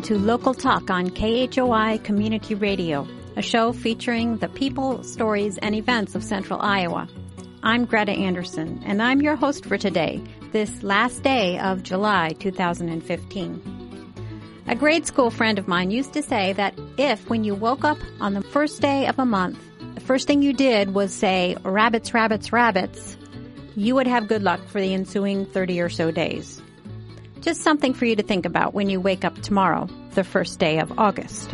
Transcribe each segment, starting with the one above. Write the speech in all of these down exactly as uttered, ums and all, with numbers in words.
to Local Talk on K H O I Community Radio, a show featuring the people, stories, and events of Central Iowa. I'm Greta Anderson, and I'm your host for today, this last day of July two thousand fifteen. A grade school friend of mine used to say that if, when you woke up on the first day of a month, the first thing you did was say, rabbits, rabbits, rabbits, you would have good luck for the ensuing thirty or so days. Just something for you to think about when you wake up tomorrow, the first day of August.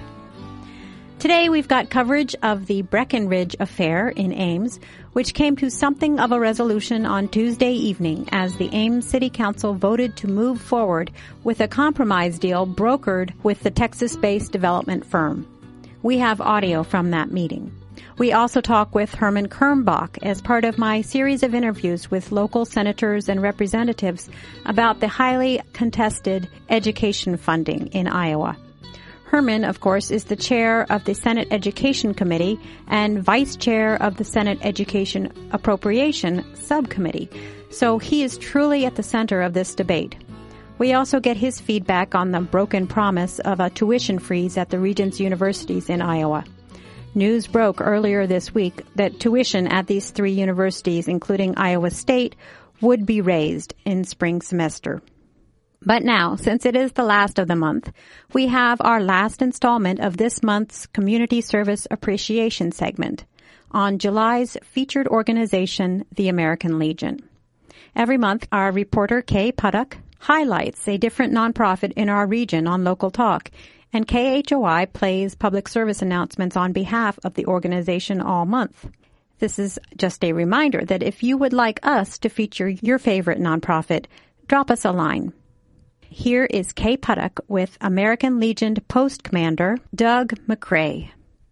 Today we've got coverage of the Breckenridge affair in Ames, which came to something of a resolution on Tuesday evening as the Ames City Council voted to move forward with a compromise deal brokered with the Texas-based development firm. We have audio from that meeting. We also talk with Herman Kernbach as part of my series of interviews with local senators and representatives about the highly contested education funding in Iowa. Herman, of course, is the chair of the Senate Education Committee and vice chair of the Senate Education Appropriation Subcommittee, so he is truly at the center of this debate. We also get his feedback on the broken promise of a tuition freeze at the Regents universities in Iowa. News broke earlier this week that tuition at these three universities, including Iowa State, would be raised in spring semester. But now, since it is the last of the month, we have our last installment of this month's Community Service Appreciation segment on July's featured organization, the American Legion. Every month, our reporter Kay Puttock highlights a different nonprofit in our region on Local Talk, and K H O I plays public service announcements on behalf of the organization all month. This is just a reminder that if you would like us to feature your favorite nonprofit, drop us a line. Here is Kay Puttock with American Legion Post Commander Doug McCrae.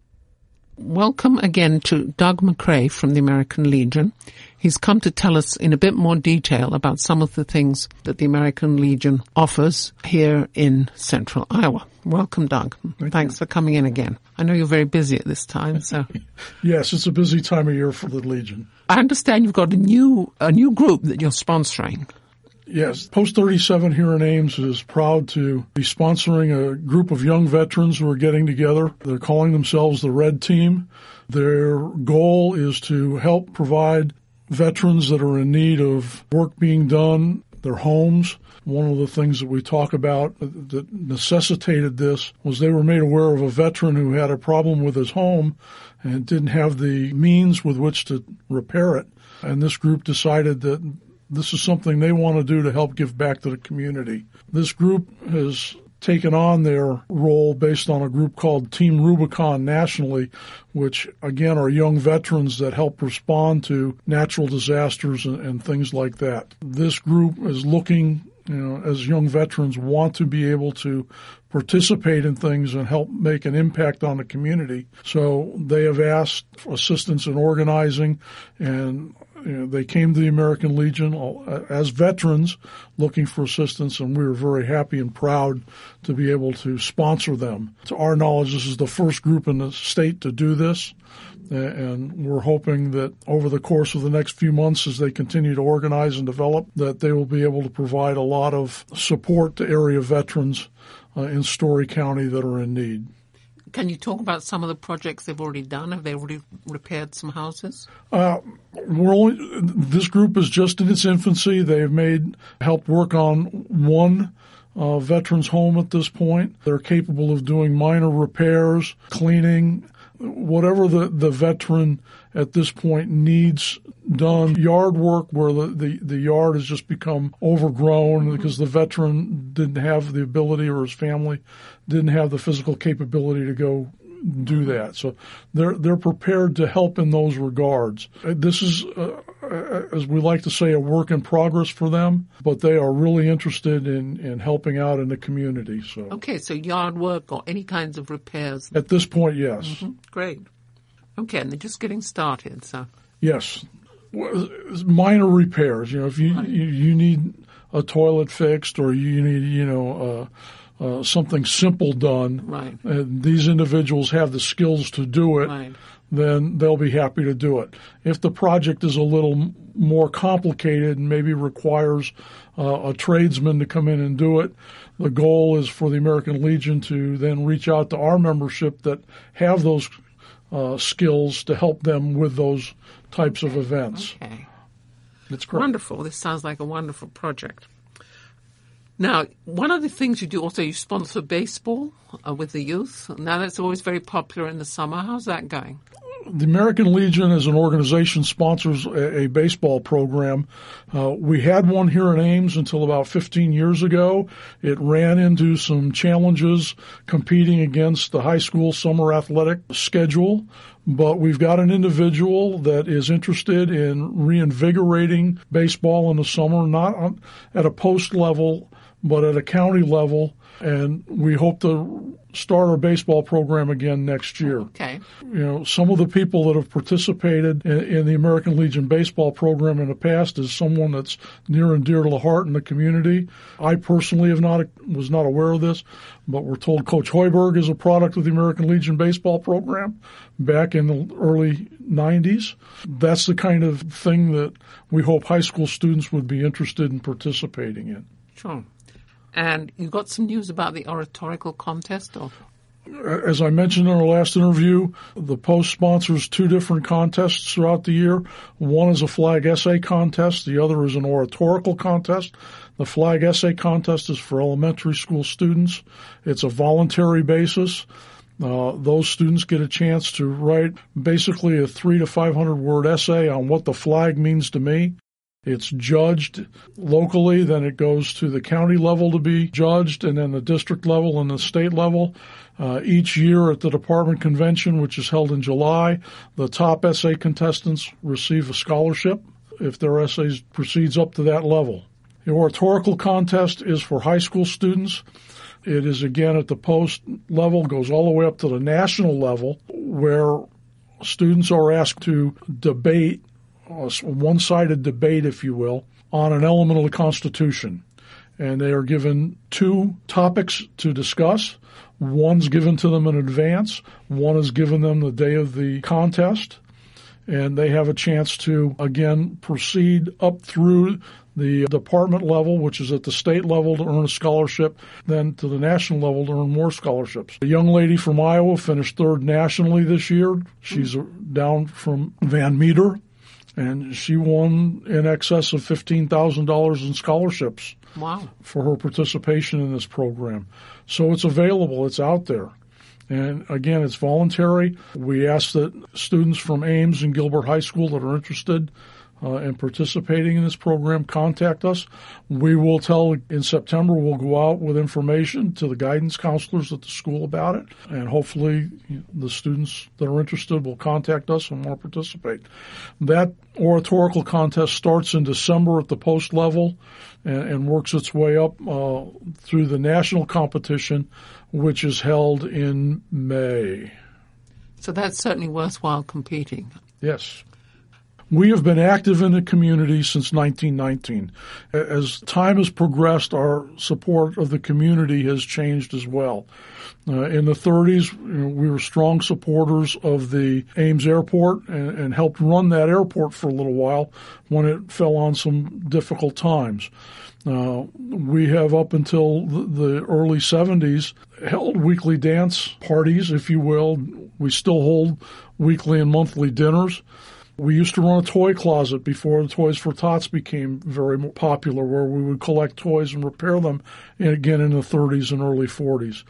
Welcome again to Doug McCrae from the American Legion. He's come to tell us in a bit more detail about some of the things that the American Legion offers here in central Iowa. Welcome, Doug. Thank Thanks you. for coming in again. I know you're very busy at this time, so. Yes, it's a busy time of year for the Legion. I understand you've got a new a new group that you're sponsoring. Yes, Post thirty-seven here in Ames is proud to be sponsoring a group of young veterans who are getting together. They're calling themselves the Red Team. Their goal is to help provide veterans that are in need of work being done, their homes. One of the things that we talk about that necessitated this was they were made aware of a veteran who had a problem with his home and didn't have the means with which to repair it. And this group decided that this is something they want to do to help give back to the community. This group has taken on their role based on a group called Team Rubicon nationally, which, again, are young veterans that help respond to natural disasters and, and things like that. This group is looking, you know, as young veterans, want to be able to participate in things and help make an impact on the community. So they have asked for assistance in organizing, and you know, they came to the American Legion as veterans looking for assistance, and we were very happy and proud to be able to sponsor them. To our knowledge, this is the first group in the state to do this, and we're hoping that over the course of the next few months, as they continue to organize and develop, that they will be able to provide a lot of support to area veterans uh, in Story County that are in need. Can you talk about some of the projects they've already done? Have they already repaired some houses? Uh, we're only, this group is just in its infancy. They've made, helped work on one uh, veteran's home at this point. They're capable of doing minor repairs, cleaning, whatever the, the veteran at this point needs done. Yard work where the, the, the yard has just become overgrown mm-hmm. because the veteran didn't have the ability, or his family didn't have the physical capability to go do that. So they're they're prepared to help in those regards. This is, uh, as we like to say, a work in progress for them, but they are really interested in, in helping out in the community. So okay, so yard work or any kinds of repairs? At this point, yes. Mm-hmm. Great. Okay, and they're just getting started, so. Yes. Minor repairs. You know, if you, right. you, you need a toilet fixed, or you need, you know, uh, uh, something simple done. Right. And these individuals have the skills to do it. Right. then they'll be happy to do it. If the project is a little more complicated and maybe requires uh, a tradesman to come in and do it, the goal is for the American Legion to then reach out to our membership that have those uh, skills to help them with those types of events. Okay. It's great. Wonderful. This sounds like a wonderful project. Now, one of the things you do also, you sponsor baseball uh, with the youth. Now, that's always very popular in the summer. How's that going? The American Legion as an organization sponsors a, a baseball program. Uh, we had one here in Ames until about fifteen years ago. It ran into some challenges competing against the high school summer athletic schedule. But we've got an individual that is interested in reinvigorating baseball in the summer, not on, at a post level, but at a county level. And we hope to start our baseball program again next year. Okay. You know, some of the people that have participated in, in the American Legion baseball program in the past is someone that's near and dear to the heart in the community. I personally have not was not aware of this, but we're told Coach Hoiberg is a product of the American Legion baseball program back in the early nineties. That's the kind of thing that we hope high school students would be interested in participating in. Sure. And you got some news about the oratorical contest? Or? As I mentioned in our last interview, the Post sponsors two different contests throughout the year. One is a flag essay contest. The other is an oratorical contest. The flag essay contest is for elementary school students. It's a voluntary basis. Uh, those students get a chance to write basically a three to five hundred word essay on what the flag means to me. It's judged locally, then it goes to the county level to be judged, and then the district level and the state level. Uh, each year at the department convention, which is held in July, the top essay contestants receive a scholarship if their essays proceeds up to that level. The oratorical contest is for high school students. It is, again, at the Post level, goes all the way up to the national level, where students are asked to debate, a one-sided debate, if you will, on an element of the Constitution. And they are given two topics to discuss. One's given to them in advance. One is given them the day of the contest. And they have a chance to, again, proceed up through the department level, which is at the state level, to earn a scholarship, then to the national level to earn more scholarships. A young lady from Iowa finished third nationally this year. She's down from Van Meter. And she won in excess of fifteen thousand dollars in scholarships. Wow. For her participation in this program. So it's available. It's out there. And, again, it's voluntary. We ask that students from Ames and Gilbert High School that are interested uh, in participating in this program contact us. We will tell in September, we'll go out with information to the guidance counselors at the school about it. And hopefully the students that are interested will contact us and want to participate. That oratorical contest starts in December at the Post level and, and works its way up uh, through the national competition, which is held in May. So that's certainly worthwhile competing. Yes. We have been active in the community since nineteen nineteen. As time has progressed, our support of the community has changed as well. Uh, in the thirties, you know, we were strong supporters of the Ames Airport and, and helped run that airport for a little while when it fell on some difficult times. Uh, we have, up until the, the early seventies, held weekly dance parties, if you will. We still hold weekly and monthly dinners. We used to run a toy closet before the Toys for Tots became very popular, where we would collect toys and repair them, again, in the thirties and early forties.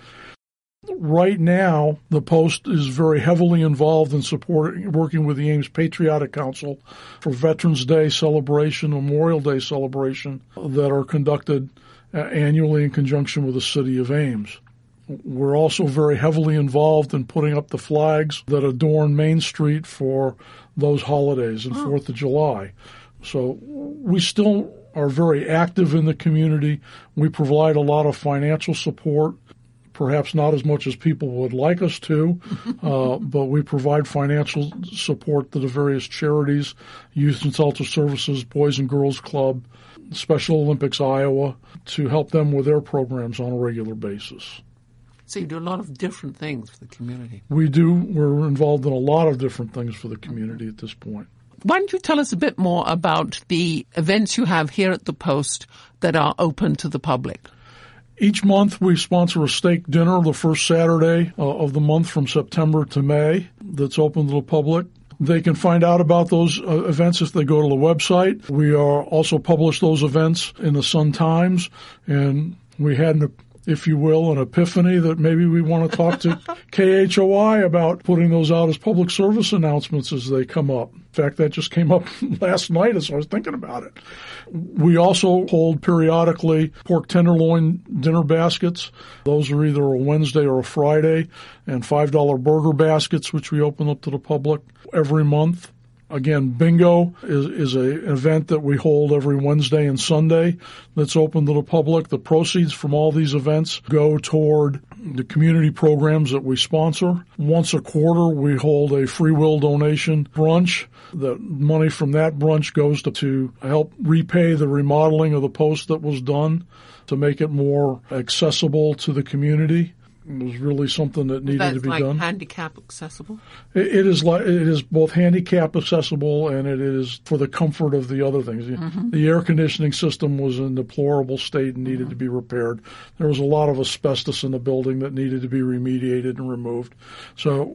Right now, the Post is very heavily involved in supporting, working with the Ames Patriotic Council for Veterans Day celebration, Memorial Day celebration that are conducted annually in conjunction with the city of Ames. We're also very heavily involved in putting up the flags that adorn Main Street for those holidays and oh. Fourth of July. So we still are very active in the community. We provide a lot of financial support, perhaps not as much as people would like us to, uh, but we provide financial support to the various charities, Youth and Shelter Services, Boys and Girls Club, Special Olympics Iowa, to help them with their programs on a regular basis. So you do a lot of different things for the community. We do. We're involved in a lot of different things for the community at this point. Why don't you tell us a bit more about the events you have here at the Post that are open to the public? Each month we sponsor a steak dinner the first Saturday uh, of the month from September to May that's open to the public. They can find out about those uh, events if they go to the website. We are also publish those events in the Sun-Times, and we had an if you will, an epiphany that maybe we want to talk to K H O I about putting those out as public service announcements as they come up. In fact, that just came up last night as I was thinking about it. We also hold periodically pork tenderloin dinner baskets. Those are either a Wednesday or a Friday, and five dollar burger baskets, which we open up to the public every month. Again, bingo is, is a, an event that we hold every Wednesday and Sunday that's open to the public. The proceeds from all these events go toward the community programs that we sponsor. Once a quarter, we hold a free will donation brunch. The money from that brunch goes to, to help repay the remodeling of the Post that was done to make it more accessible to the community. It was really something that needed That's to be like done. Handicap accessible? It, it is like it is both handicap accessible and it is for the comfort of the other things. Mm-hmm. The air conditioning system was in a deplorable state and needed mm-hmm. to be repaired. There was a lot of asbestos in the building that needed to be remediated and removed. So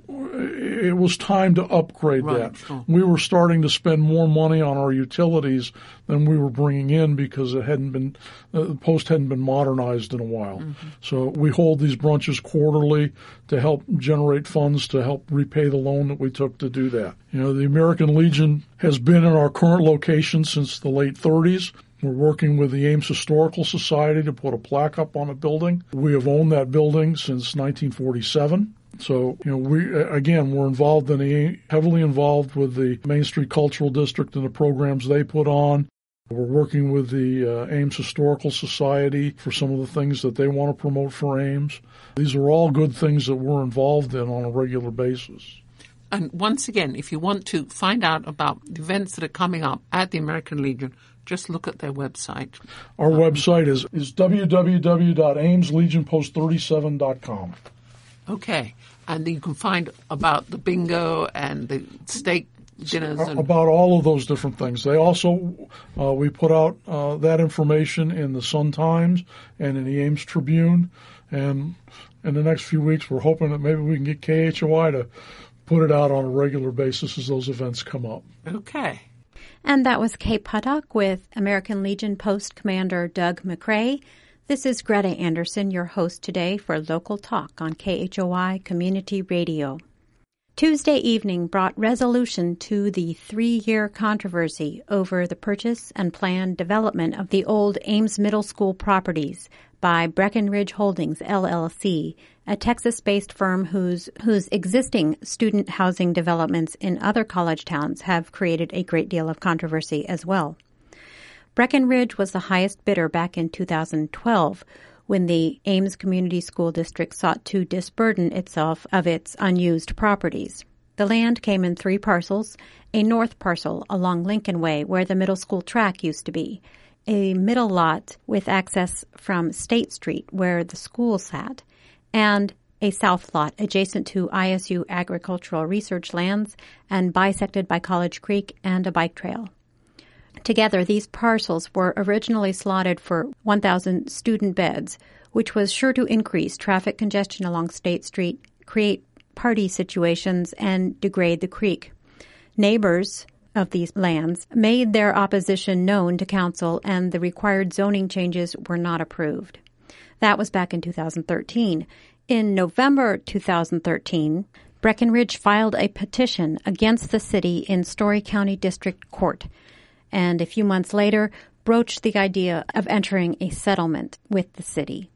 it was time to upgrade right. that. Sure. We were starting to spend more money on our utilities than we were bringing in because it hadn't been uh, the Post hadn't been modernized in a while. Mm-hmm. So we hold these brunches quarterly to help generate funds to help repay the loan that we took to do that. You know, the American Legion has been in our current location since the late thirties. We're working with the Ames Historical Society to put a plaque up on a building. We have owned that building since nineteen forty-seven. So, you know, we, again, we're involved in the, heavily involved with the Main Street Cultural District and the programs they put on. We're working with the uh, Ames Historical Society for some of the things that they want to promote for Ames. These are all good things that we're involved in on a regular basis. And once again, if you want to find out about the events that are coming up at the American Legion, just look at their website. Our um, website is, is w w w dot ames legion post thirty-seven dot com. Okay. And you can find about the bingo and the steak dinners. And about all of those different things. They also, uh, we put out uh, that information in the Sun-Times and in the Ames Tribune. And in the next few weeks, we're hoping that maybe we can get K H O I to put it out on a regular basis as those events come up. Okay. And that was Kay Puttock with American Legion Post Commander Doug McCray. This is Greta Anderson, your host today for Local Talk on K H O I Community Radio. Tuesday evening brought resolution to the three-year controversy over the purchase and planned development of the old Ames Middle School properties by Breckenridge Holdings, L L C, a Texas-based firm whose whose existing student housing developments in other college towns have created a great deal of controversy as well. Breckenridge was the highest bidder back in two thousand twelve, when the Ames Community School District sought to disburden itself of its unused properties. The land came in three parcels: a north parcel along Lincoln Way, where the middle school track used to be, a middle lot with access from State Street, where the school sat, and a south lot adjacent to I S U agricultural research lands and bisected by College Creek and a bike trail. Together, these parcels were originally slotted for one thousand student beds, which was sure to increase traffic congestion along State Street, create party situations, and degrade the creek. Neighbors of these lands made their opposition known to council, and the required zoning changes were not approved. That was back in two thousand thirteen. In November two thousand thirteen, Breckenridge filed a petition against the city in Story County District Court, and a few months later broached the idea of entering a settlement with the city.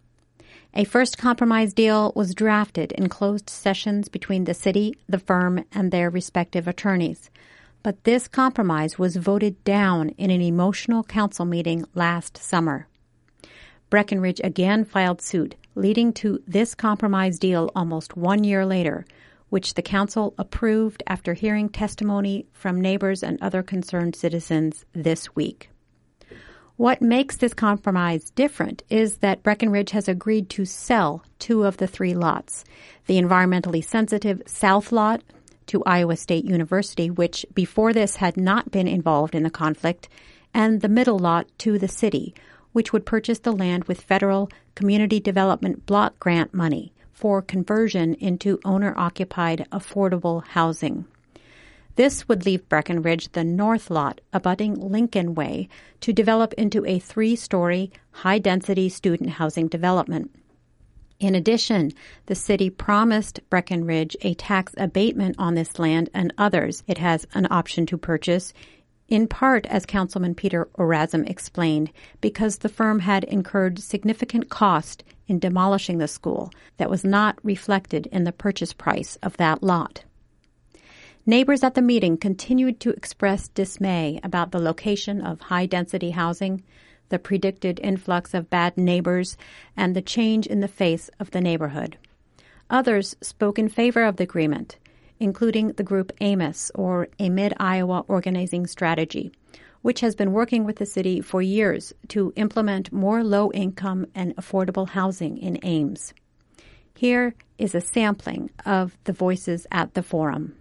A first compromise deal was drafted in closed sessions between the city, the firm, and their respective attorneys. But this compromise was voted down in an emotional council meeting last summer. Breckenridge again filed suit, leading to this compromise deal almost one year later, which the council approved after hearing testimony from neighbors and other concerned citizens this week. What makes this compromise different is that Breckenridge has agreed to sell two of the three lots. The environmentally sensitive South Lot to Iowa State University, which before this had not been involved in the conflict, and the middle lot to the city, which would purchase the land with federal community development block grant money for conversion into owner-occupied affordable housing. This would leave Breckenridge the north lot abutting Lincoln Way to develop into a three-story, high-density student housing development. In addition, the city promised Breckenridge a tax abatement on this land and others it has an option to purchase, in part, as Councilman Peter Orazum explained, because the firm had incurred significant cost in demolishing the school that was not reflected in the purchase price of that lot. Neighbors at the meeting continued to express dismay about the location of high-density housing, the predicted influx of bad neighbors, and the change in the face of the neighborhood. Others spoke in favor of the agreement, including the group AMOS, or a Mid-Iowa Organizing Strategy, which has been working with the city for years to implement more low-income and affordable housing in Ames. Here is a sampling of the voices at the forum.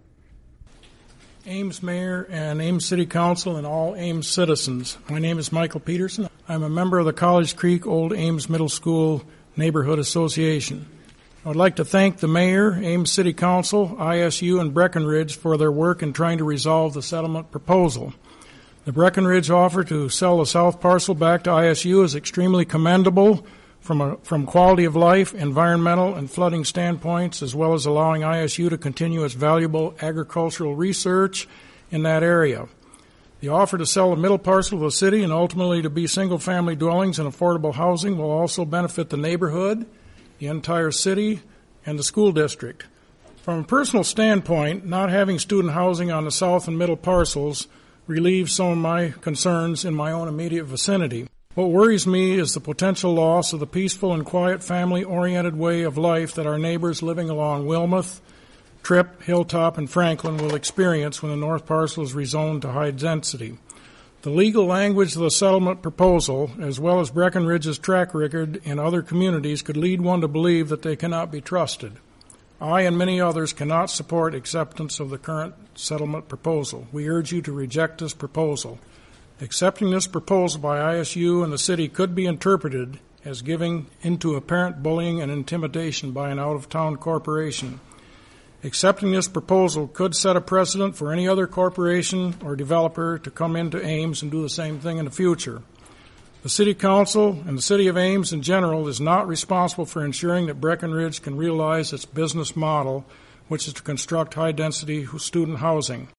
Ames Mayor and Ames City Council and all Ames citizens. My name is Michael Peterson. I'm a member of the College Creek Old Ames Middle School Neighborhood Association. I would like to thank the Mayor, Ames City Council, I S U, and Breckenridge for their work in trying to resolve the settlement proposal. The Breckenridge offer to sell the south parcel back to I S U is extremely commendable from a, from quality of life, environmental, and flooding standpoints, as well as allowing I S U to continue its valuable agricultural research in that area. The offer to sell the middle parcel of the city and ultimately to be single-family dwellings and affordable housing will also benefit the neighborhood, the entire city, and the school district. From a personal standpoint, not having student housing on the south and middle parcels relieves some of my concerns in my own immediate vicinity. What worries me is the potential loss of the peaceful and quiet family-oriented way of life that our neighbors living along Wilmuth, Tripp, Hilltop, and Franklin will experience when the north parcel is rezoned to high density. The legal language of the settlement proposal, as well as Breckenridge's track record in other communities, could lead one to believe that they cannot be trusted. I and many others cannot support acceptance of the current settlement proposal. We urge you to reject this proposal. Accepting this proposal by I S U and the city could be interpreted as giving into apparent bullying and intimidation by an out-of-town corporation. Accepting this proposal could set a precedent for any other corporation or developer to come into Ames and do the same thing in the future. The City Council and the City of Ames in general is not responsible for ensuring that Breckenridge can realize its business model, which is to construct high-density student housing.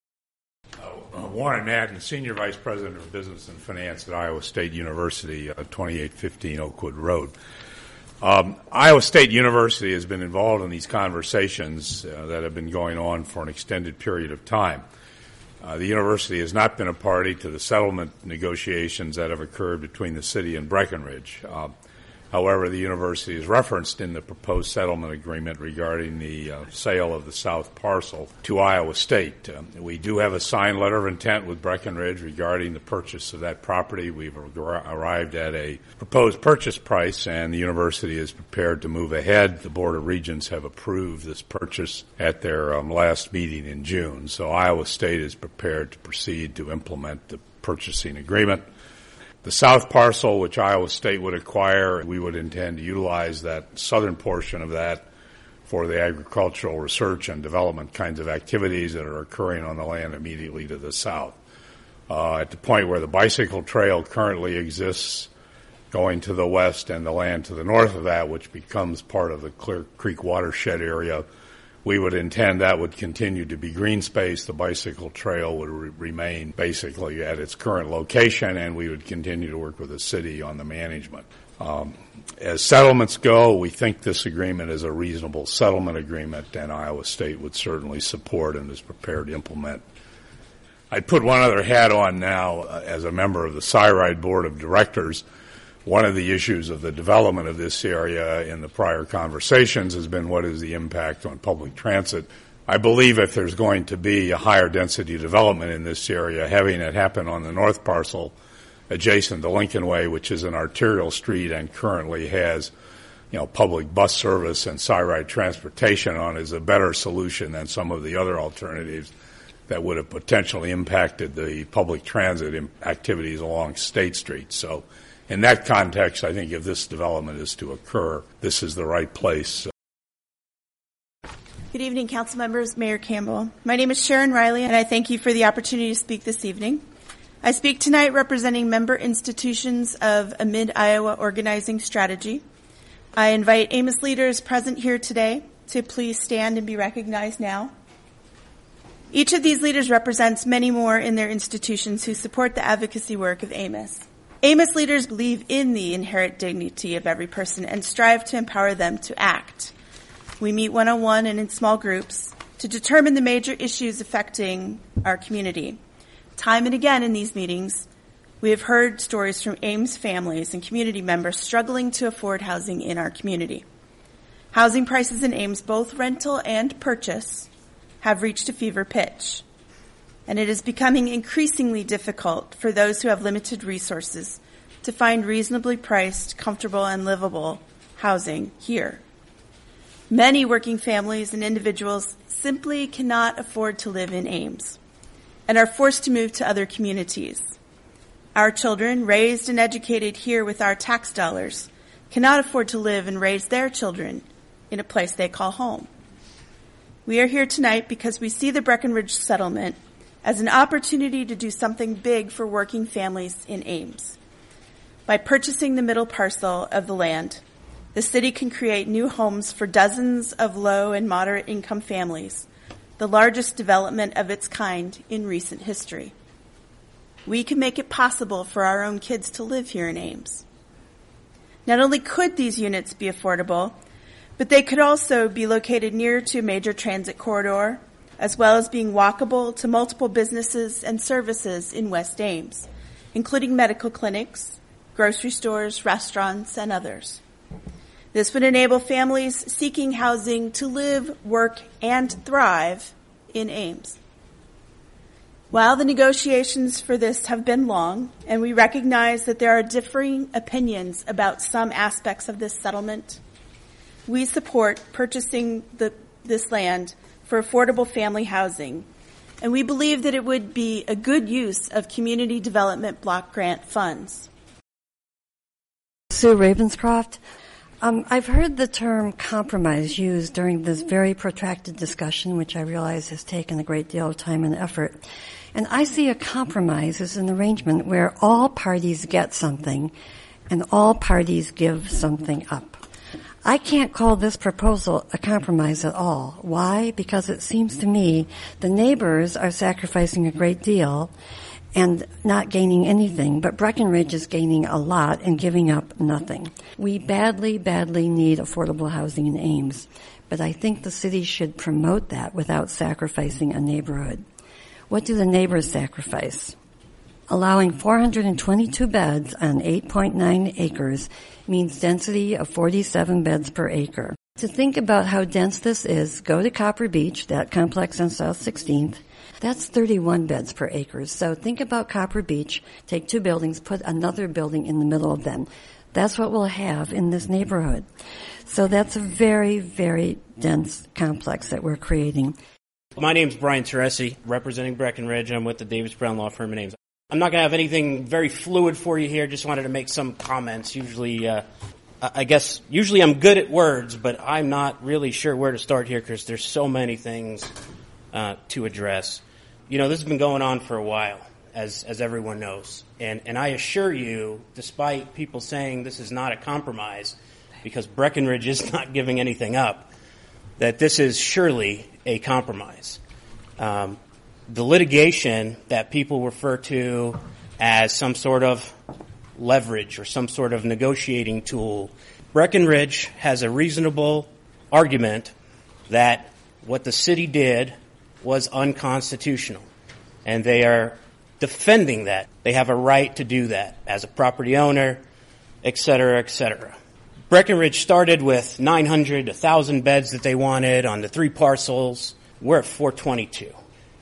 Uh, Warren Madden, Senior Vice President of Business and Finance at Iowa State University, uh, twenty-eight fifteen Oakwood Road. Um, Iowa State University has been involved in these conversations uh, that have been going on for an extended period of time. Uh, the university has not been a party to the settlement negotiations that have occurred between the city and Breckenridge. Uh, However, the university is referenced in the proposed settlement agreement regarding the uh, sale of the south parcel to Iowa State. Um, we do have a signed letter of intent with Breckenridge regarding the purchase of that property. We've ar- arrived at a proposed purchase price, and the university is prepared to move ahead. The Board of Regents have approved this purchase at their um, last meeting in June. So Iowa State is prepared to proceed to implement the purchasing agreement. The south parcel, which Iowa State would acquire, we would intend to utilize that southern portion of that for the agricultural research and development kinds of activities that are occurring on the land immediately to the south. Uh, at the point where the bicycle trail currently exists going to the west and the land to the north of that, which becomes part of the Clear Creek watershed area, we would intend that would continue to be green space. The bicycle trail would re- remain basically at its current location, and we would continue to work with the city on the management. Um, as settlements go, we think this agreement is a reasonable settlement agreement, and Iowa State would certainly support and is prepared to implement. I'd put one other hat on now uh, as a member of the SIRIDE Board of Directors. One of the issues of the development of this area in the prior conversations has been what is the impact on public transit. I believe if there's going to be a higher density development in this area, having it happen on the north parcel adjacent to Lincoln Way, which is an arterial street and currently has, you know, public bus service and Syride transportation on, is a better solution than some of the other alternatives that would have potentially impacted the public transit activities along State Street. So in that context, I think if this development is to occur, this is the right place. Good evening, council members, Mayor Campbell. My name is Sharon Riley, and I thank you for the opportunity to speak this evening. I speak tonight representing member institutions of a Mid-Iowa organizing strategy. I invite Amos leaders present here today to please stand and be recognized now. Each of these leaders represents many more in their institutions who support the advocacy work of Amos. Amos leaders believe in the inherent dignity of every person and strive to empower them to act. We meet one-on-one and in small groups to determine the major issues affecting our community. Time and again in these meetings, we have heard stories from Ames families and community members struggling to afford housing in our community. Housing prices in Ames, both rental and purchase, have reached a fever pitch, and it is becoming increasingly difficult for those who have limited resources to find reasonably priced, comfortable, and livable housing here. Many working families and individuals simply cannot afford to live in Ames and are forced to move to other communities. Our children, raised and educated here with our tax dollars, cannot afford to live and raise their children in a place they call home. We are here tonight because we see the Breckenridge settlement as an opportunity to do something big for working families in Ames. By purchasing the middle parcel of the land, the city can create new homes for dozens of low and moderate income families, the largest development of its kind in recent history. We can make it possible for our own kids to live here in Ames. Not only could these units be affordable, but they could also be located near to a major transit corridor, as well as being walkable to multiple businesses and services in West Ames, including medical clinics, grocery stores, restaurants, and others. This would enable families seeking housing to live, work, and thrive in Ames. While the negotiations for this have been long, and we recognize that there are differing opinions about some aspects of this settlement, we support purchasing the, this land for affordable family housing, and we believe that it would be a good use of community development block grant funds. Sue Ravenscroft. Um, I've heard the term compromise used during this very protracted discussion, which I realize has taken a great deal of time and effort. And I see a compromise as an arrangement where all parties get something and all parties give something up. I can't call this proposal a compromise at all. Why? Because it seems to me the neighbors are sacrificing a great deal and not gaining anything, but Breckenridge is gaining a lot and giving up nothing. We badly, badly need affordable housing in Ames, but I think the city should promote that without sacrificing a neighborhood. What do the neighbors sacrifice? Allowing four hundred twenty-two beds on eight point nine acres means density of forty-seven beds per acre. To think about how dense this is, go to Copper Beach, that complex on South sixteenth. That's thirty-one beds per acre. So think about Copper Beach, take two buildings, put another building in the middle of them. That's what we'll have in this neighborhood. So that's a very, very dense complex that we're creating. My name's Brian Teresi, representing Breckenridge. I'm with the Davis Brown Law Firm in Ames. I'm not going to have anything very fluid for you here. Just wanted to make some comments. Usually, uh, I guess, usually I'm good at words, but I'm not really sure where to start here because there's so many things uh, to address. You know, this has been going on for a while, as as everyone knows. And, and I assure you, despite people saying this is not a compromise, because Breckenridge is not giving anything up, that this is surely a compromise. Um, the litigation that people refer to as some sort of leverage or some sort of negotiating tool, Breckenridge has a reasonable argument that what the city did was unconstitutional, and they are defending that. They have a right to do that as a property owner, et cetera, et cetera. Breckenridge started with nine hundred, one thousand beds that they wanted on the three parcels. We're at four twenty-two.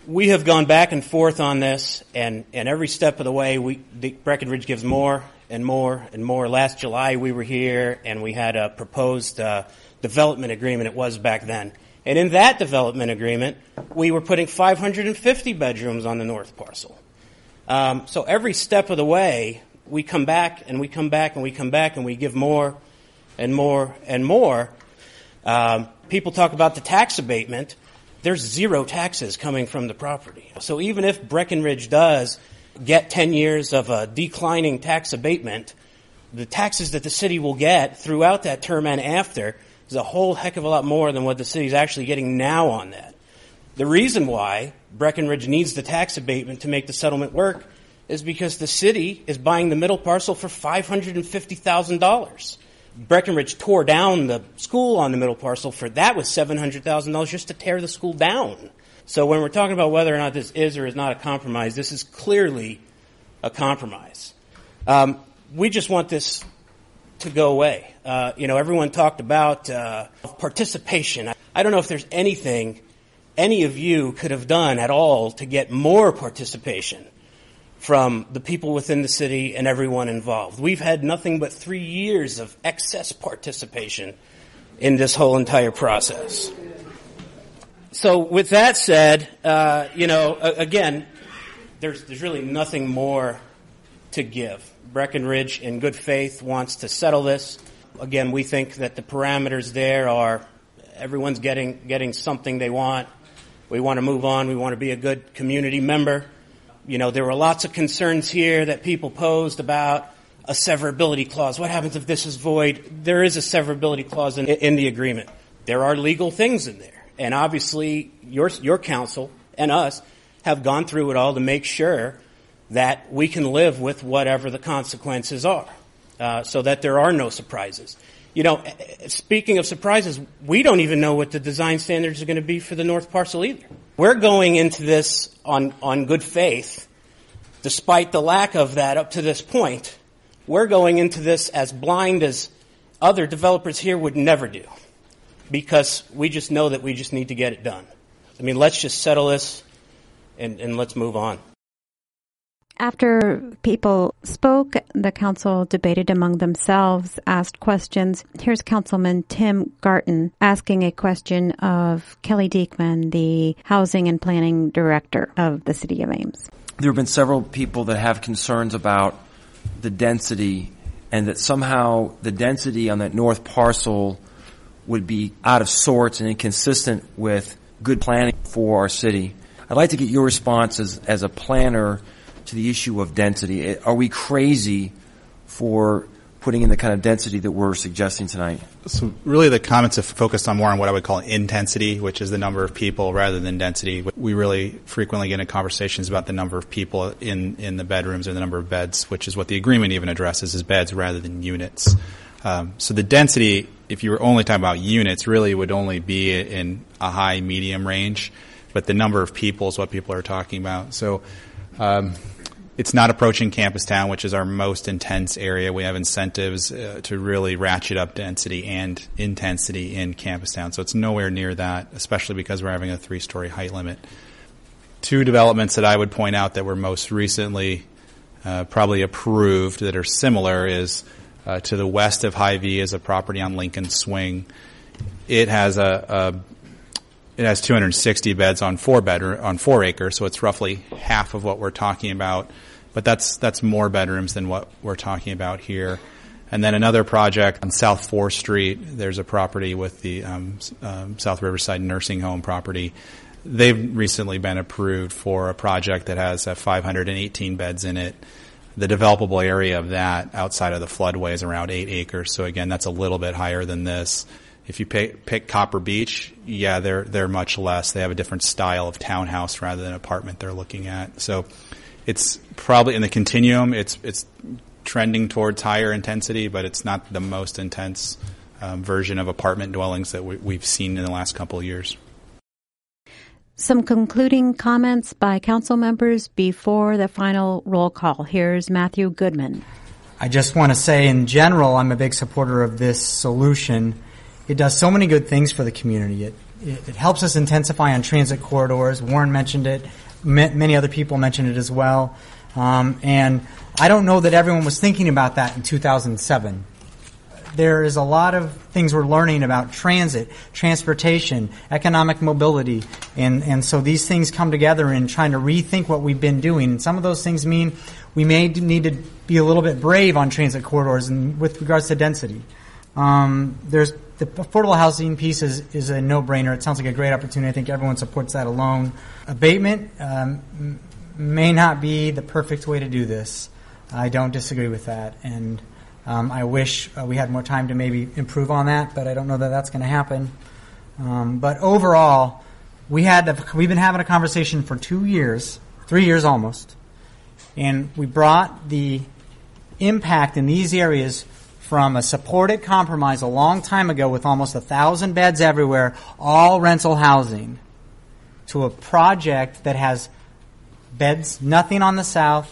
we have gone back and forth on this, and, and every step of the way, we the Breckenridge gives more and more and more. Last July, we were here, and we had a proposed uh, development agreement. It was back then. And in that development agreement, we were putting five hundred fifty bedrooms on the north parcel. Um, so every step of the way, we come back and we come back and we come back and we give more and more and more. Um, people talk about the tax abatement. There's zero taxes coming from the property. So even if Breckenridge does get ten years of a declining tax abatement, the taxes that the city will get throughout that term and after is a whole heck of a lot more than what the city's actually getting now on that. The reason why Breckenridge needs the tax abatement to make the settlement work is because the city is buying the middle parcel for five hundred fifty thousand dollars. Breckenridge tore down the school on the middle parcel for that was seven hundred thousand dollars just to tear the school down. So when we're talking about whether or not this is or is not a compromise, this is clearly a compromise. Um, we just want this to go away. Uh, you know, everyone talked about uh, participation. I don't know if there's anything any of you could have done at all to get more participation from the people within the city and everyone involved. We've had nothing but three years of excess participation in this whole entire process. So with that said, uh, you know, again, there's, there's really nothing more to give. Breckenridge, in good faith, wants to settle this. Again, we think that the parameters there are everyone's getting getting something they want. We want to move on. We want to be a good community member. You know, there were lots of concerns here that people posed about a severability clause. What happens if this is void? There is a severability clause in, in the agreement. There are legal things in there. And obviously, your your council and us have gone through it all to make sure that we can live with whatever the consequences are, uh, so that there are no surprises. You know, speaking of surprises, we don't even know what the design standards are going to be for the north parcel either. We're going into this on, on good faith, despite the lack of that up to this point. We're going into this as blind as other developers here would never do, because we just know that we just need to get it done. I mean, let's just settle this and, and let's move on. After people spoke, the council debated among themselves, asked questions. Here's Councilman Tim Garton asking a question of Kelly Diekman, the Housing and Planning Director of the City of Ames. There have been several people that have concerns about the density and that somehow the density on that north parcel would be out of sorts and inconsistent with good planning for our city. I'd like to get your response as, as a planner to the issue of density. Are we crazy for putting in the kind of density that we're suggesting tonight? So really the comments have focused on more on what I would call intensity, which is the number of people rather than density. We really frequently get into conversations about the number of people in, in the bedrooms or the number of beds, which is what the agreement even addresses, is beds rather than units. Um, so the density, if you were only talking about units, really would only be in a high, medium range, but the number of people is what people are talking about. So um, it's not approaching Campus Town, which is our most intense area. We have incentives uh, to really ratchet up density and intensity in Campus Town. So it's nowhere near that, especially because we're having a three-story height limit. Two developments that I would point out that were most recently uh, probably approved that are similar is uh, to the west of Hy-Vee is a property on Lincoln Swing. It has a, a It has two hundred sixty beds on four bedroom on four acres, so it's roughly half of what we're talking about. But that's that's more bedrooms than what we're talking about here. And then another project on South fourth Street. There's a property with the um, um, South Riverside Nursing Home property. They've recently been approved for a project that has uh, five hundred eighteen beds in it. The developable area of that outside of the floodway is around eight acres. So again, that's a little bit higher than this. If you pick, pick Copper Beach, yeah, they're they're much less. They have a different style of townhouse rather than apartment they're looking at. So it's probably in the continuum. It's it's trending towards higher intensity, but it's not the most intense um, version of apartment dwellings that we, we've seen in the last couple of years. Some concluding comments by council members before the final roll call. Here's Matthew Goodman. I just want to say, in general, I'm a big supporter of this solution. It does so many good things for the community. It it, it helps us intensify on transit corridors. Warren mentioned it. M- many other people mentioned it as well. Um, and I don't know that everyone was thinking about that in two thousand seven. There is a lot of things we're learning about transit, transportation, economic mobility, and, and so these things come together in trying to rethink what we've been doing. And some of those things mean we may need to be a little bit brave on transit corridors and with regards to density. Um, there's the affordable housing piece is, is a no-brainer. It sounds like a great opportunity. I think everyone supports that alone. Abatement um, m- may not be the perfect way to do this. I don't disagree with that, and Um, I wish uh, we had more time to maybe improve on that, but I don't know that that's going to happen. Um, but overall, we had to, we've been having a conversation for two years, three years almost, and we brought the impact in these areas from a supported compromise a long time ago with almost a thousand beds everywhere, all rental housing, to a project that has beds, nothing on the south,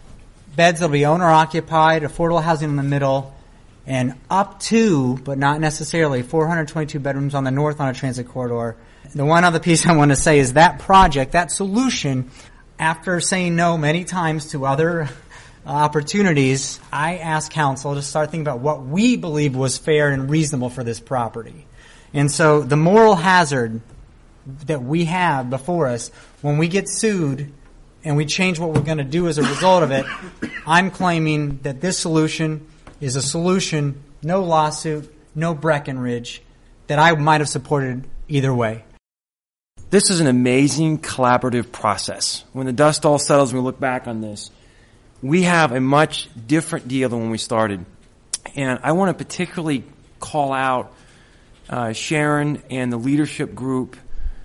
beds that will be owner-occupied, affordable housing in the middle, and up to, but not necessarily, four hundred twenty-two bedrooms on the north on a transit corridor. The one other piece I want to say is that project, that solution, after saying no many times to other opportunities, I asked council to start thinking about what we believe was fair and reasonable for this property. And so the moral hazard that we have before us, when we get sued and we change what we're going to do as a result of it, I'm claiming that this solution is a solution, no lawsuit, no Breckenridge, that I might have supported either way. This is an amazing collaborative process. When the dust all settles and we look back on this, we have a much different deal than when we started. And I want to particularly call out uh, Sharon and the leadership group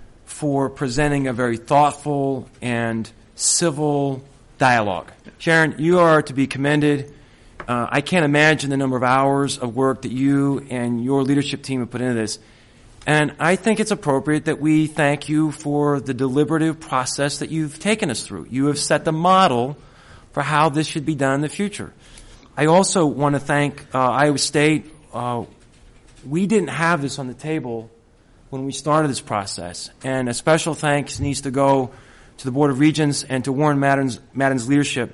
for presenting a very thoughtful and civil dialogue. Sharon, you are to be commended. Uh, I can't imagine the number of hours of work that you and your leadership team have put into this. And I think it's appropriate that we thank you for the deliberative process that you've taken us through. You have set the model for how this should be done in the future. I also want to thank uh, Iowa State. Uh, we didn't have this on the table when we started this process. And a special thanks needs to go to the Board of Regents and to Warren Madden's, Madden's leadership.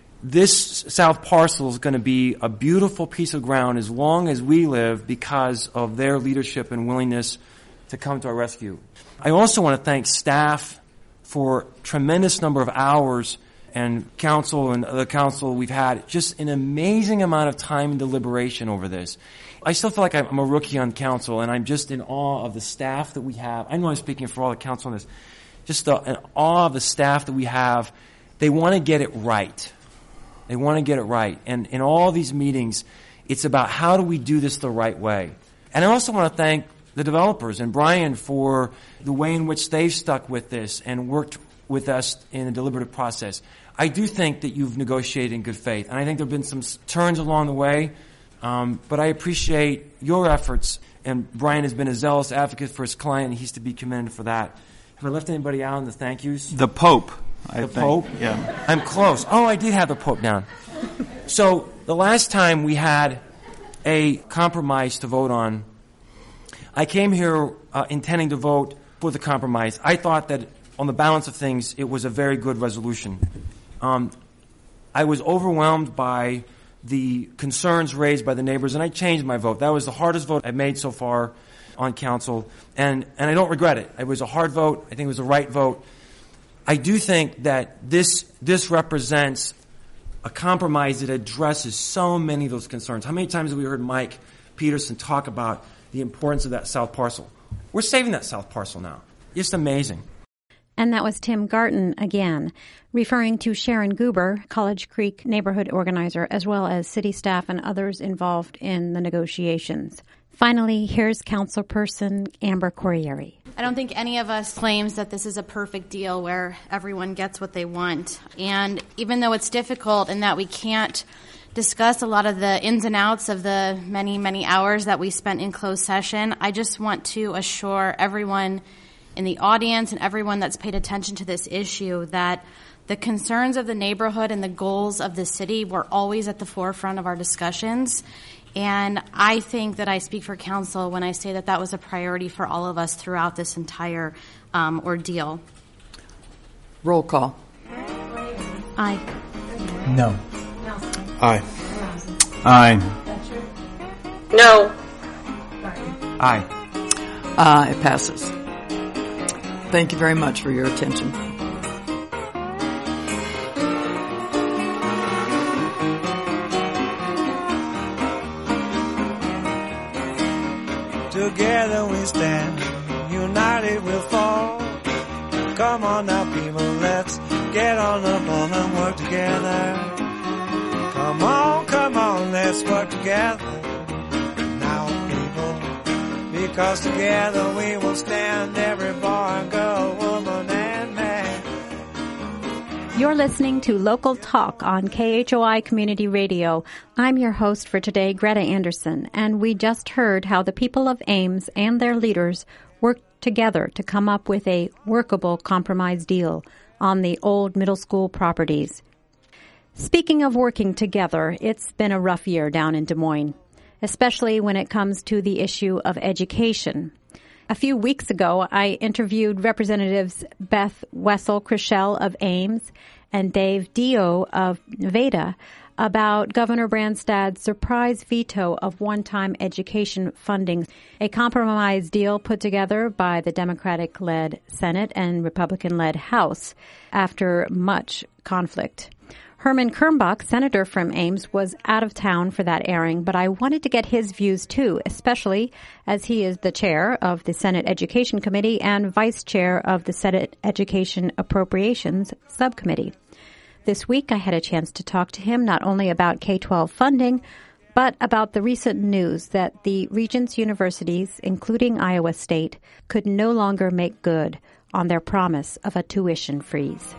This South Parcel is going to be a beautiful piece of ground as long as we live because of their leadership and willingness to come to our rescue. I also want to thank staff for tremendous number of hours and council and the council we've had. Just an amazing amount of time and deliberation over this. I still feel like I'm a rookie on council, and I'm just in awe of the staff that we have. I know I'm speaking for all the council on this. Just the, in awe of the staff that we have. They want to get it right. They want to get it right. And in all these meetings, it's about how do we do this the right way. And I also want to thank the developers and Brian for the way in which they've stuck with this and worked with us in a deliberative process. I do think that you've negotiated in good faith. And I think there have been some turns along the way. Um, but I appreciate your efforts. And Brian has been a zealous advocate for his client, and he's to be commended for that. Have I left anybody out in the thank yous? The Pope. I the think. Pope? Yeah. I'm close. Oh, I did have the Pope down. So the last time we had a compromise to vote on, I came here uh, intending to vote for the compromise. I thought that on the balance of things, it was a very good resolution. Um, I was overwhelmed by the concerns raised by the neighbors, and I changed my vote. That was the hardest vote I've made so far on council, and, and I don't regret it. It was a hard vote. I think it was the right vote. I do think that this this represents a compromise that addresses so many of those concerns. How many times have we heard Mike Peterson talk about the importance of that South Parcel? We're saving that South Parcel now. Just amazing. And that was Tim Garton again, referring to Sharon Goober, College Creek neighborhood organizer, as well as city staff and others involved in the negotiations. Finally, here's Councilperson Amber Corriere. I don't think any of us claims that this is a perfect deal where everyone gets what they want. And even though it's difficult and that we can't discuss a lot of the ins and outs of the many, many hours that we spent in closed session, I just want to assure everyone in the audience and everyone that's paid attention to this issue that the concerns of the neighborhood and the goals of the city were always at the forefront of our discussions. And I think that I speak for council when I say that that was a priority for all of us throughout this entire um, ordeal. Roll call. Aye. No. Aye. Aye. No. Aye. Uh, it passes. Thank you very much for your attention. Together we stand, united we'll fall. Come on now, people, let's get on the ball and work together. Come on, come on, let's work together. Now, people, because together we will stand, every boy and girl, woman and man. You're listening to Local Talk on K H O I Community Radio. I'm your host for today, Greta Anderson, and we just heard how the people of Ames and their leaders worked together to come up with a workable compromise deal on the old middle school properties. Speaking of working together, it's been a rough year down in Des Moines, especially when it comes to the issue of education. A few weeks ago, I interviewed Representatives Beth Wessel-Krischel of Ames and Dave Dio of Nevada about Governor Branstad's surprise veto of one-time education funding, a compromise deal put together by the Democratic-led Senate and Republican-led House after much conflict. Herman Kernbach, senator from Ames, was out of town for that airing, but I wanted to get his views too, especially as he is the chair of the Senate Education Committee and vice chair of the Senate Education Appropriations Subcommittee. This week I had a chance to talk to him not only about K twelve funding, but about the recent news that the Regents universities, including Iowa State, could no longer make good on their promise of a tuition freeze.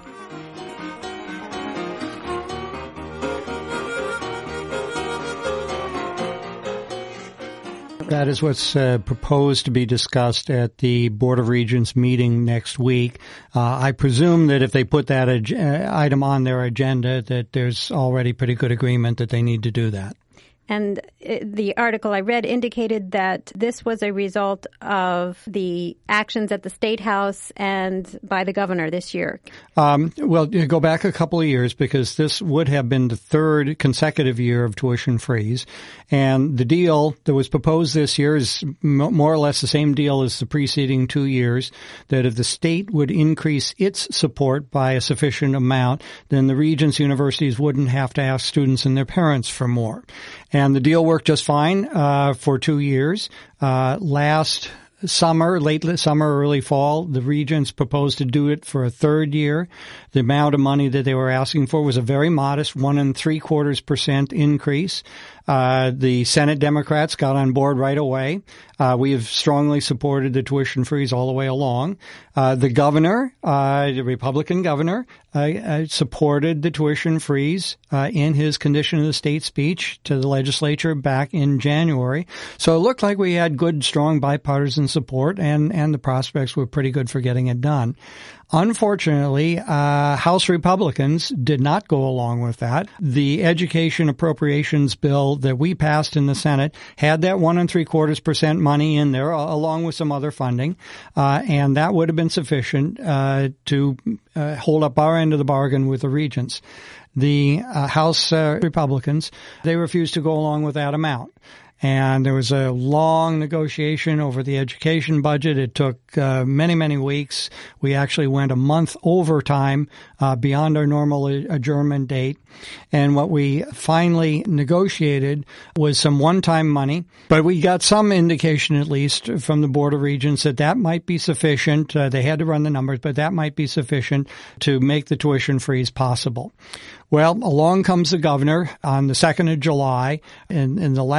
That is what's uh, proposed to be discussed at the Board of Regents meeting next week. Uh, I presume that if they put that ag- uh, item on their agenda, that there's already pretty good agreement that they need to do that. And the article I read indicated that this was a result of the actions at the State House and by the governor this year. Um, well, you go back a couple of years because this would have been the third consecutive year of tuition freeze. And the deal that was proposed this year is more or less the same deal as the preceding two years, that if the state would increase its support by a sufficient amount, then the Regents universities wouldn't have to ask students and their parents for more. And the deal worked just fine uh, for two years. Uh, last summer, late summer, early fall, the Regents proposed to do it for a third year. The amount of money that they were asking for was a very modest one and three quarters percent increase. Uh, the Senate Democrats got on board right away. Uh, we have strongly supported the tuition freeze all the way along. Uh, the governor, uh, the Republican governor, uh, uh, supported the tuition freeze uh, in his condition of the state speech to the legislature back in January. So it looked like we had good, strong bipartisan support, and, and the prospects were pretty good for getting it done. Unfortunately, uh, House Republicans did not go along with that. The education appropriations bill that we passed in the Senate had that one and three quarters percent money in there, along with some other funding, uh, and that would have been sufficient uh, to uh, hold up our end of the bargain with the Regents. The uh, House uh, Republicans, they refused to go along with that amount. And there was a long negotiation over the education budget. It took uh, many, many weeks. We actually went a month overtime uh, beyond our normal adjournment date. And what we finally negotiated was some one-time money. But we got some indication, at least, from the Board of Regents that that might be sufficient. Uh, they had to run the numbers, but that might be sufficient to make the tuition freeze possible. Well, along comes the governor on the second of July, and in the last minute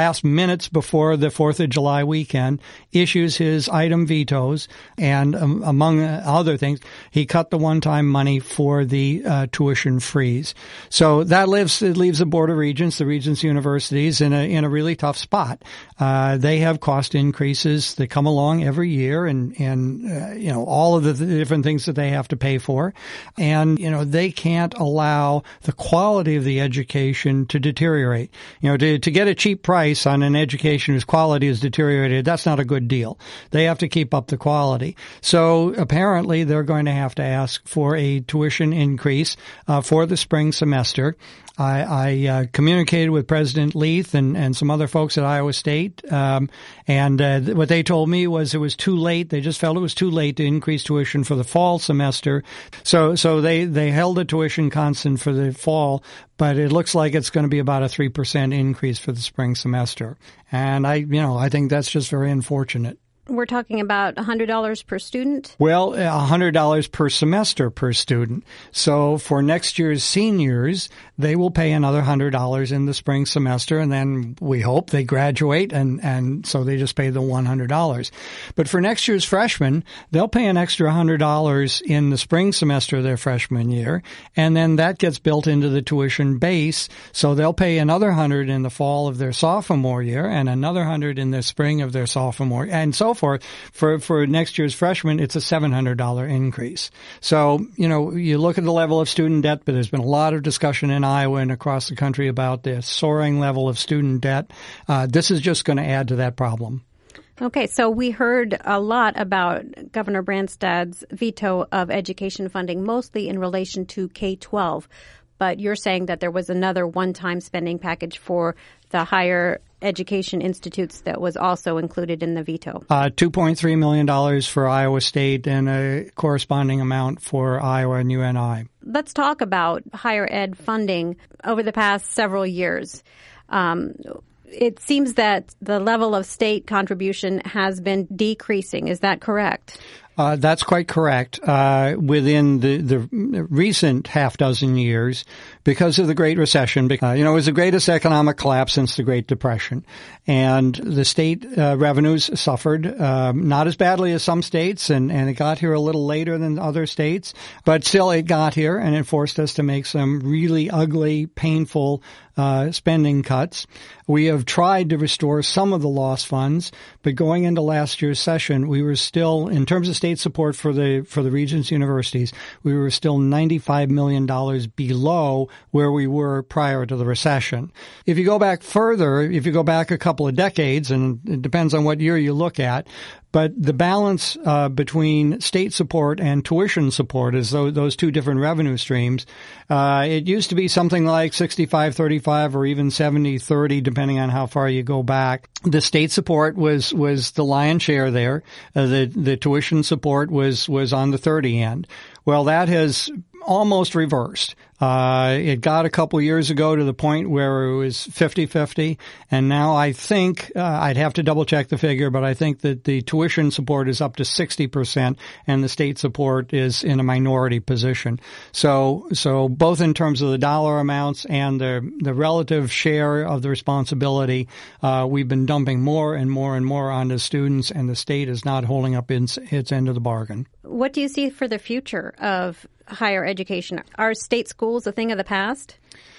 minutes before the fourth of July weekend, issues his item vetoes, and um, among other things, he cut the one-time money for the uh, tuition freeze. So that leaves, it leaves the Board of Regents, the Regents universities, in a in a really tough spot. Uh, they have cost increases that come along every year, and and uh, you know all of the different things that they have to pay for, and you know they can't allow the quality of the education to deteriorate. You know, to to get a cheap price on an education whose quality is deteriorated, that's not a good deal. They have to keep up the quality. So apparently, they're going to have to ask for a tuition increase uh, for the spring semester. I, I uh, communicated with President Leith and, and some other folks at Iowa State, um, and uh, what they told me was it was too late. They just felt it was too late to increase tuition for the fall semester. So so they, they held the tuition constant for the fall, but it looks like it's going to be about a three percent increase for the spring semester. And I, you know, I think that's just very unfortunate. We're talking about one hundred dollars per student? Well, one hundred dollars per semester per student. So for next year's seniors, they will pay another one hundred dollars in the spring semester, and then we hope they graduate, and, and so they just pay the one hundred dollars. But for next year's freshmen, they'll pay an extra one hundred dollars in the spring semester of their freshman year, and then that gets built into the tuition base, so they'll pay another one hundred dollars in the fall of their sophomore year, and another one hundred dollars in the spring of their sophomore, and so forth. For for next year's freshmen, it's a seven hundred dollars increase. So, you know, you look at the level of student debt, but there's been a lot of discussion in Iowa and across the country about the soaring level of student debt. Uh, this is just going to add to that problem. Okay, so we heard a lot about Governor Branstad's veto of education funding, mostly in relation to K twelve. But you're saying that there was another one-time spending package for the higher education institutes that was also included in the veto. Uh, two point three million dollars for Iowa State and a corresponding amount for Iowa and U N I. Let's talk about higher ed funding over the past several years. Um, it seems that the level of state contribution has been decreasing. Is that correct? Uh, that's quite correct. Uh, within the, the recent half dozen years, because of the Great Recession, uh, you know, it was the greatest economic collapse since the Great Depression. And the state uh, revenues suffered, um, not as badly as some states, and, and it got here a little later than other states, but still it got here, and it forced us to make some really ugly, painful uh, spending cuts. We have tried to restore some of the lost funds, but going into last year's session, we were still, in terms of state support for the for the Regents universities, we were still ninety-five million dollars below where we were prior to the recession. If you go back further, if you go back a couple of decades, and it depends on what year you look at, but the balance uh, between state support and tuition support is those, those two different revenue streams. Uh, it used to be something like sixty-five thirty-five or even seventy thirty, depending on how far you go back. The state support was was the lion's share there. Uh, the the tuition support was was on the thirty end. Well, that has almost reversed. Uh, it got a couple years ago to the point where it was fifty-fifty, and now I think, uh, I'd have to double check the figure, but I think that the tuition support is up to sixty percent and the state support is in a minority position. So, so both in terms of the dollar amounts and the, the relative share of the responsibility, uh, we've been dumping more and more and more onto students, and the state is not holding up its, its end of the bargain. What do you see for the future of higher education? Are state schools a thing of the past?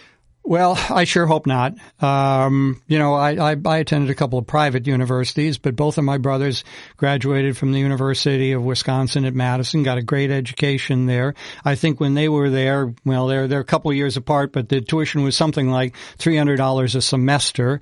Well, I sure hope not. Um, you know, I, I, I attended a couple of private universities, but both of my brothers graduated from the University of Wisconsin at Madison, got a great education there. I think when they were there, well, they're, they're a couple of years apart, but the tuition was something like three hundred dollars a semester.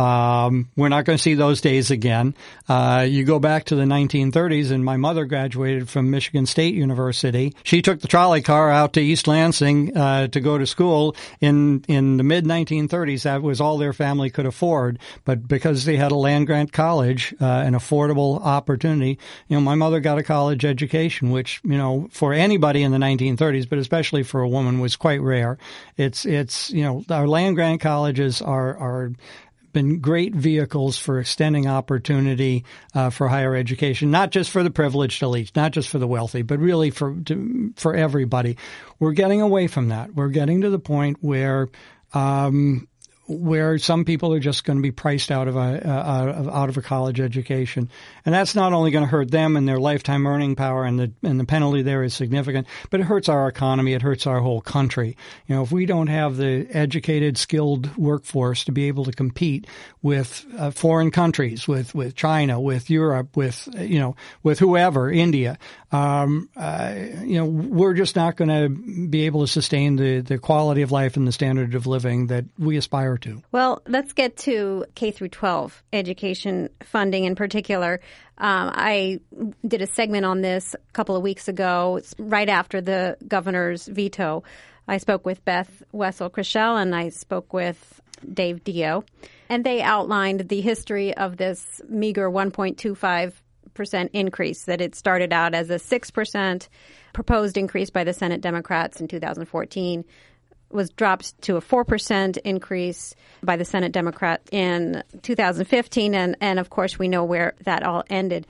Um, we're not going to see those days again. Uh, you go back to the nineteen thirties, and my mother graduated from Michigan State University. She took the trolley car out to East Lansing, uh, to go to school in, in In the mid nineteen thirties, that was all their family could afford. But because they had a land-grant college, uh, an affordable opportunity, you know, my mother got a college education, which, you know, for anybody in the nineteen thirties, but especially for a woman, was quite rare. It's, it's, you know, our land-grant colleges are, are, been great vehicles for extending opportunity uh, for higher education, not just for the privileged elites, not just for the wealthy, but really for to, for everybody. We're getting away from that. We're getting to the point where um, where some people are just going to be priced out of a uh, out of a college education, and that's not only going to hurt them and their lifetime earning power, and the and the penalty there is significant, but it hurts our economy. It hurts our whole country. You know, if we don't have the educated, skilled workforce to be able to compete with uh, foreign countries, with with China, with Europe, with you know, with whoever, India, um, uh, you know, we're just not going to be able to sustain the the quality of life and the standard of living that we aspire to. Well, let's get to K through twelve education funding in particular. Um, I did a segment on this a couple of weeks ago, it's right after the governor's veto. I spoke with Beth Wessel-Chrishell and I spoke with Dave Dio, and they outlined the history of this meager one point two five percent increase, that it started out as a six percent proposed increase by the Senate Democrats in two thousand fourteen, was dropped to a four percent increase by the Senate Democrat in two thousand fifteen, and, and of course we know where that all ended.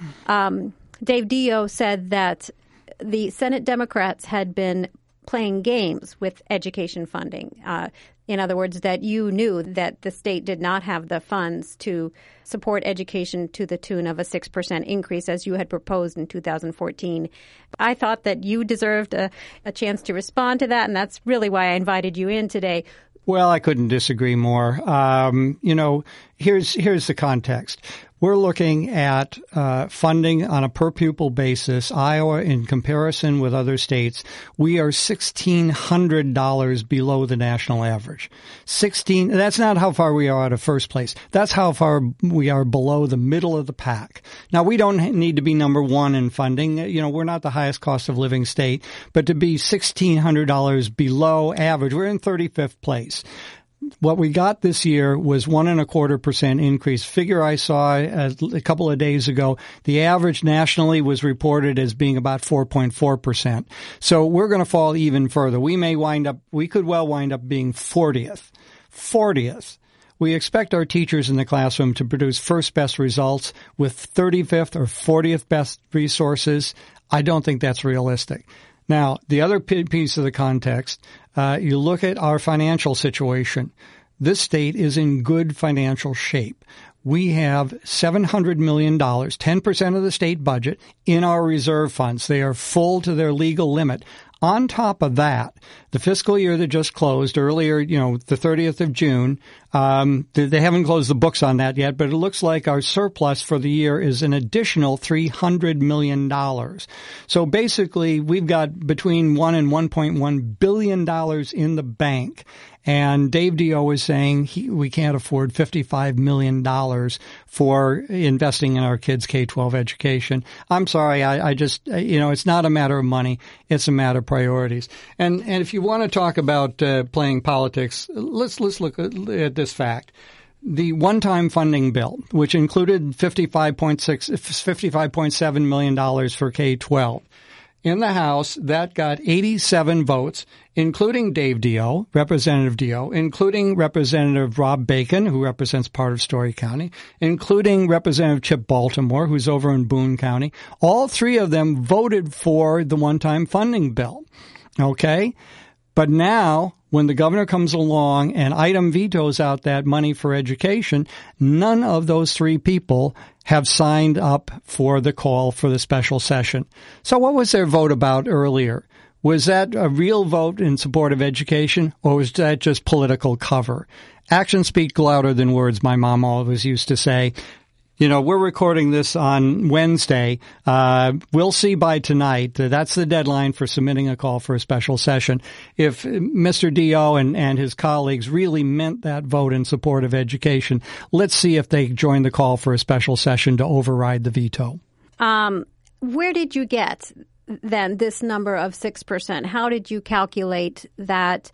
Um, Dave Dio said that the Senate Democrats had been playing games with education funding. Uh, in other words, that you knew that the state did not have the funds to support education to the tune of a six percent increase as you had proposed in two thousand fourteen. I thought that you deserved a, a chance to respond to that, and that's really why I invited you in today. Well, I couldn't disagree more. Um, you know, here's here's the context. We're looking at uh, funding on a per-pupil basis. Iowa, in comparison with other states, we are sixteen hundred dollars below the national average. sixteen. That's not how far we are out of first place. That's how far we are below the middle of the pack. Now, we don't need to be number one in funding. You know, we're not the highest cost of living state, but to be sixteen hundred dollars below average, we're in thirty-fifth place. What we got this year was one and a quarter percent increase. Figure I saw a, a couple of days ago, the average nationally was reported as being about four point four percent. So we're going to fall even further. We may wind up, we could well wind up being fortieth. fortieth. We expect our teachers in the classroom to produce first best results with thirty-fifth or fortieth best resources. I don't think that's realistic. Now, the other piece of the context, uh, you look at our financial situation. This state is in good financial shape. We have seven hundred million dollars, ten percent of the state budget, in our reserve funds. They are full to their legal limit. On top of that, the fiscal year that just closed earlier, you know, the thirtieth of June, um, they haven't closed the books on that yet, but it looks like our surplus for the year is an additional three hundred million dollars. So basically, we've got between one and one point one billion dollars in the bank. And Dave Dio is saying he, we can't afford fifty-five million dollars for investing in our kids' K twelve education. I'm sorry, I, I just, you know, it's not a matter of money. It's a matter of priorities. And and if you want to talk about uh, playing politics, let's let's look at, at this fact. The one-time funding bill, which included fifty-five point six, fifty-five point seven million dollars for K twelve. In the House, that got eighty-seven votes, including Dave Dio, Representative Dio, including Representative Rob Bacon, who represents part of Story County, including Representative Chip Baltimore, who's over in Boone County. All three of them voted for the one-time funding bill. Okay? But now, when the governor comes along and item vetoes out that money for education, none of those three people have signed up for the call for the special session. So what was their vote about earlier? Was that a real vote in support of education, or was that just political cover? Actions speak louder than words, my mom always used to say. You know, we're recording this on Wednesday. Uh, we'll see by tonight. That's the deadline for submitting a call for a special session. If Mister Dio and, and his colleagues really meant that vote in support of education, let's see if they join the call for a special session to override the veto. Um, where did you get, then, this number of six percent? How did you calculate that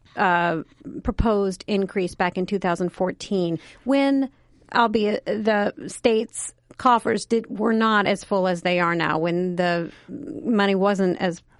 uh, proposed increase back in two thousand fourteen when, albeit the state's coffers did were not as full as they are now, when the money wasn't as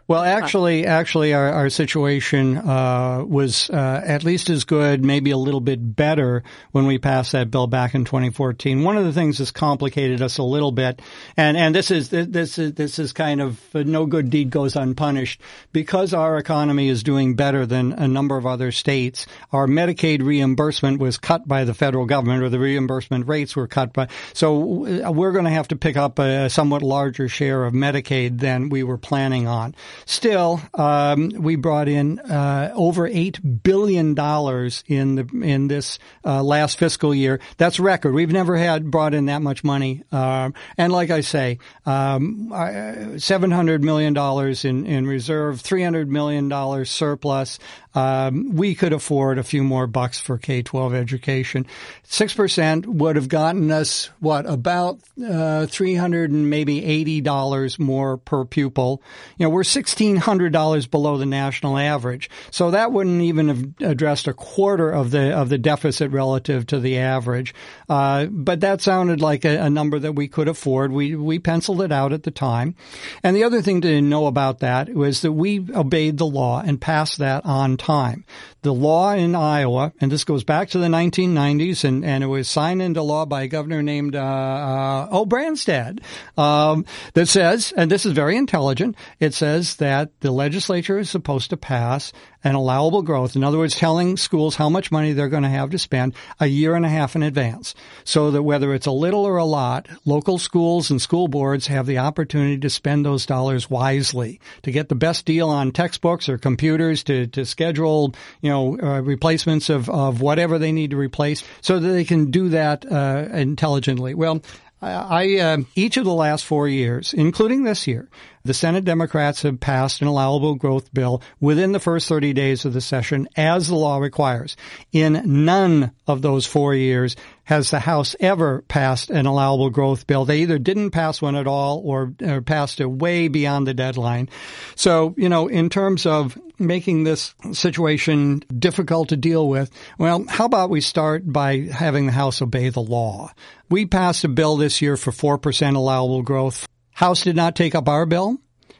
Well, actually, actually, our, our situation uh, was uh, at least as good, maybe a little bit better when we passed that bill back in twenty fourteen. One of the things that's complicated us a little bit, and and this is this is this is kind of uh, no good deed goes unpunished, because our economy is doing better than a number of other states. Our Medicaid reimbursement was cut by the federal government, or the reimbursement rates were cut by. So we're going to have to pick up a somewhat larger share of Medicaid than we were planning on. Still, um, we brought in uh, over eight billion dollars in the in this uh, last fiscal year. That's a record. We've never had brought in that much money. Uh, and like I say, um, seven hundred million dollars in, in reserve, three hundred million dollars surplus. Um, we could afford a few more bucks for K twelve education. Six percent would have gotten us, what, about uh, three hundred and maybe eighty dollars more per pupil. You know, we're sixteen hundred dollars below the national average. So that wouldn't even have addressed a quarter of the of the deficit relative to the average. Uh, but that sounded like a, a number that we could afford. We we penciled it out at the time. And the other thing to know about that was that we obeyed the law and passed that on time. The law in Iowa, and this goes back to the nineteen nineties, and, and it was signed into law by a governor named uh, uh, Oh Branstad, um, that says, and this is very intelligent, it says that the legislature is supposed to pass an allowable growth. In other words, telling schools how much money they're going to have to spend a year and a half in advance, so that whether it's a little or a lot, local schools and school boards have the opportunity to spend those dollars wisely, to get the best deal on textbooks or computers, to, to schedule, you know, uh, replacements of, of whatever they need to replace, so that they can do that uh, intelligently. Well, I, uh, each of the last four years, including this year, the Senate Democrats have passed an allowable growth bill within the first thirty days of the session, as the law requires. In none of those four years has the House ever passed an allowable growth bill. They either didn't pass one at all or, or passed it way beyond the deadline. So, you know, in terms of making this situation difficult to deal with, well, how about we start by having the House obey the law? We passed a bill this year for four percent allowable growth. House did not take up our bill.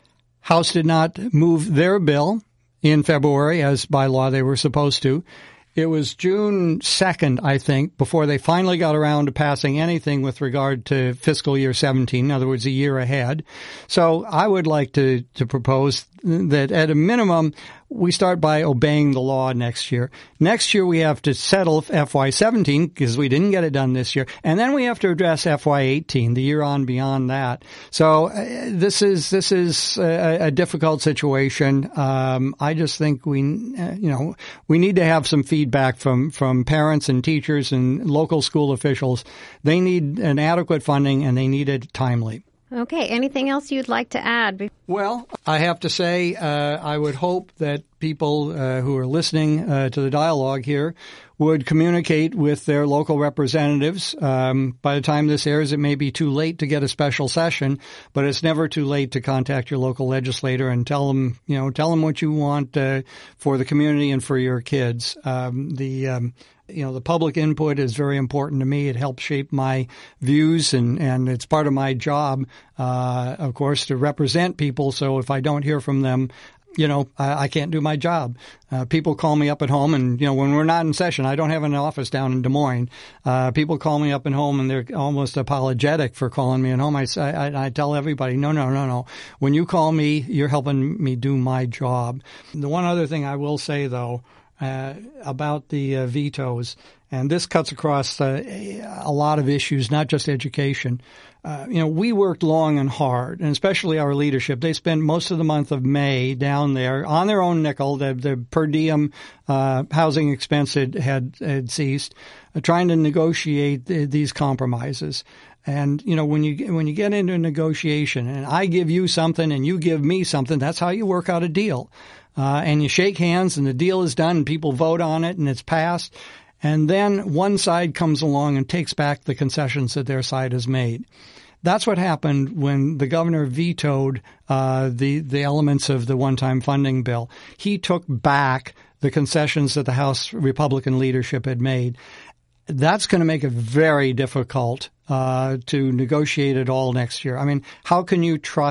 House did not move their bill in February, as by law they were supposed to. It was June second, I think, before they finally got around to passing anything with regard to fiscal year seventeen, in other words, a year ahead. So I would like to, to propose that at a minimum, we start by obeying the law next year. Next year, we have to settle F Y seventeen because we didn't get it done this year. And then we have to address F Y eighteen, the year on beyond that. So uh, this is this is a, a difficult situation. Um, I just think we, uh, you know, we need to have some feedback from, from parents and teachers and local school officials. They need an adequate funding, and they need it timely. Okay. Anything else you'd like to add? Well, I have to say, uh, I would hope that people uh, who are listening uh, to the dialogue here would communicate with their local representatives. Um, by the time this airs, it may be too late to get a special session, but it's never too late to contact your local legislator and tell them, you know, tell them what you want uh, for the community and for your kids. Um, the um, You know, the public input is very important to me. It helps shape my views, and, and it's part of my job, uh, of course, to represent people. So if I don't hear from them, you know, I, I can't do my job. Uh, people call me up at home, and, you know, when we're not in session, I don't have an office down in Des Moines. Uh, people call me up at home, and they're almost apologetic for calling me at home. I, I, I tell everybody, no, no, no, no. When you call me, you're helping me do my job. The one other thing I will say, though, Uh, about the uh, vetoes, and this cuts across uh, a lot of issues, not just education. Uh, you know, we worked long and hard, and especially our leadership. They spent most of the month of May down there on their own nickel. The, the per diem uh, housing expense had, had, had ceased, uh, trying to negotiate th- these compromises. And, you know, when you when you get into a negotiation, and I give you something and you give me something, that's how you work out a deal. Uh, and you shake hands, and the deal is done, and people vote on it, and it's passed. And then one side comes along and takes back the concessions that their side has made. That's what happened when the governor vetoed uh, the the elements of the one-time funding bill. He took back the concessions that the House Republican leadership had made. That's going to make it very difficult uh, to negotiate it all next year. I mean, how can you trust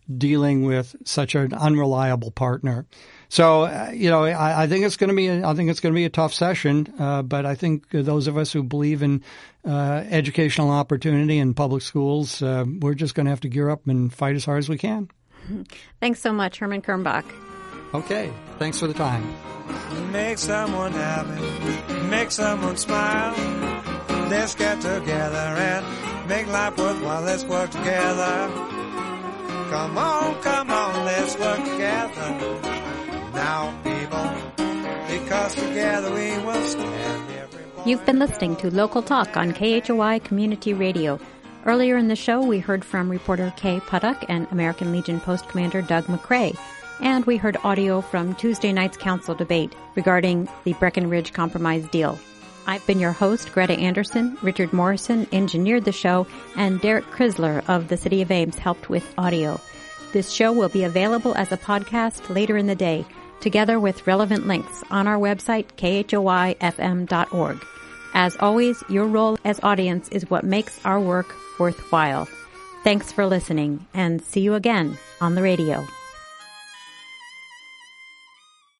dealing with such an unreliable partner. So, uh, you know, I, I think it's going to be, a, I think it's going to be a tough session. Uh, but I think those of us who believe in uh, educational opportunity in public schools, uh, we're just going to have to gear up and fight as hard as we can. Thanks so much, Herman Kernbach. Okay. Thanks for the time. Make someone happy, make someone smile. Let's get together and make life worthwhile. Let's work together. Come on, come on, let's work together. Now, people, because together we will stand. Everybody. You've been listening to Local Talk on K H O I Community Radio. Earlier in the show, we heard from reporter Kay Puttock and American Legion Post Commander Doug McCrae. And we heard audio from Tuesday night's council debate regarding the Breckenridge Compromise deal. I've been your host, Greta Anderson. Richard Morrison engineered the show, and Derek Chrysler of the City of Ames helped with audio. This show will be available as a podcast later in the day, together with relevant links on our website, K H O I F M dot org. As always, your role as audience is what makes our work worthwhile. Thanks for listening, and see you again on the radio.